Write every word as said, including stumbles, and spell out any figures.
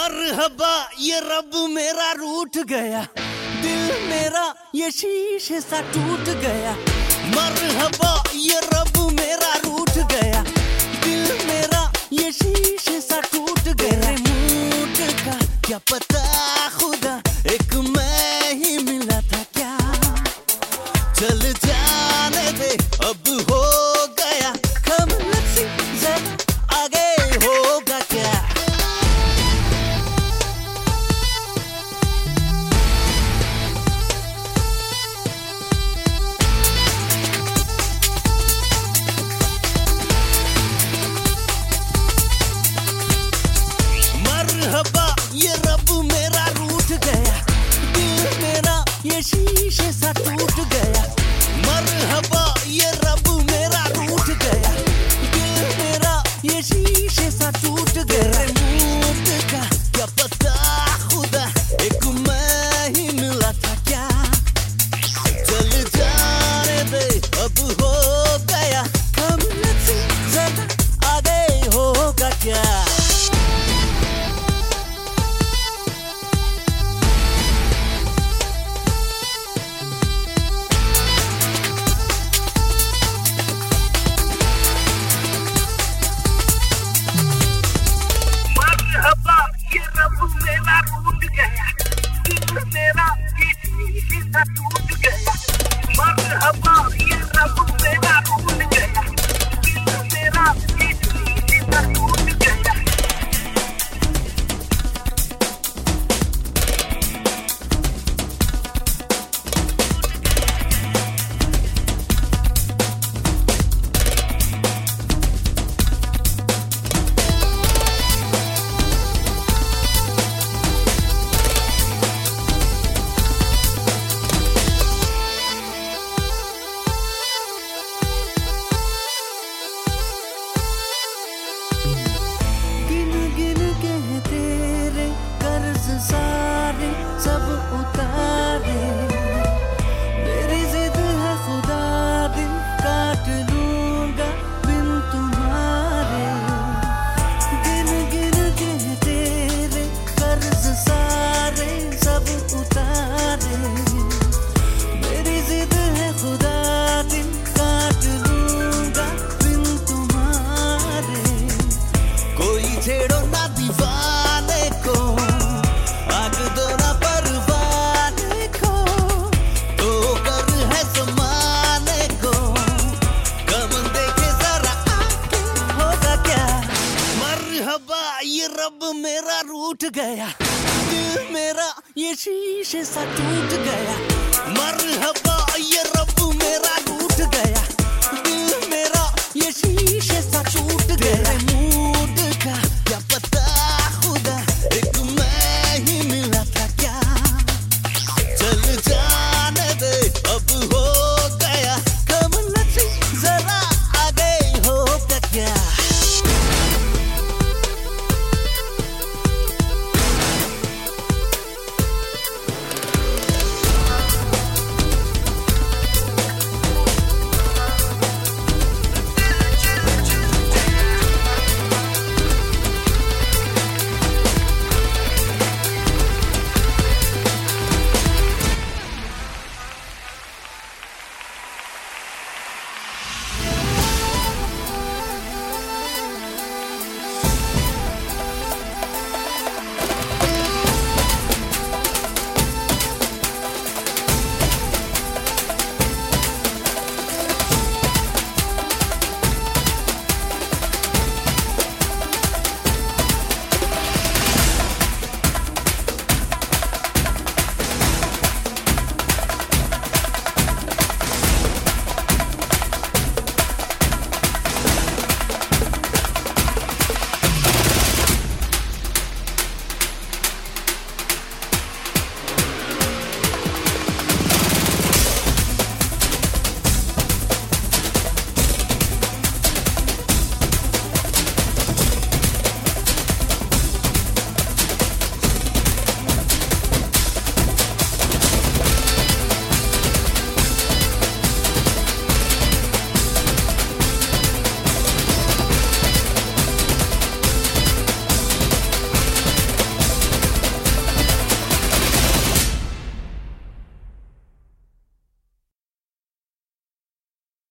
मरहबा ये रब मेरा रूठ गया, दिल मेरा ये शीशे सा टूट गया। मरहबा ये रब मेरा रूठ गया, दिल मेरा ये शीशे सा टूट गया। मूड का क्या पता खुदा, एक मैं ही मिला था क्या। चल जाने दे अब हो गया, कम लसी जरा आगे होगा क्या। मरहबा ये रब मेरा रूठ गया, दिल मेरा ये शीशे सा टूट गया। मरहबा ये रब मेरा रूठ गया, दिल मेरा ये शीशे सा टूट गया। मूड का क्या पता खुदा, एक मैं ही मिला था क्या। चल जाने दे अब हो गया, हम लसी जरा आगे होगा क्या। मेरा रूठ गया, दिल मेरा ये शीशे सा टूट गया। मरहबा ये रब मेरा रूठ गया, दिल मेरा ये शीशे सा टूट गया। सारे सब उतारे, मेरी जिद है खुदा, दिन काट लूंगा बिन तुम्हारे। गिन गिन के तेरे कर्ज सारे सब उतारे, मेरी जिद है खुदा, दिन काट लूंगा बिन तुम्हारे। कोई छेड़ो ना दीवाने को, ये रब मेरा रूठ गया, दिल मेरा ये शीशे सा टूट गया। मरहबा ये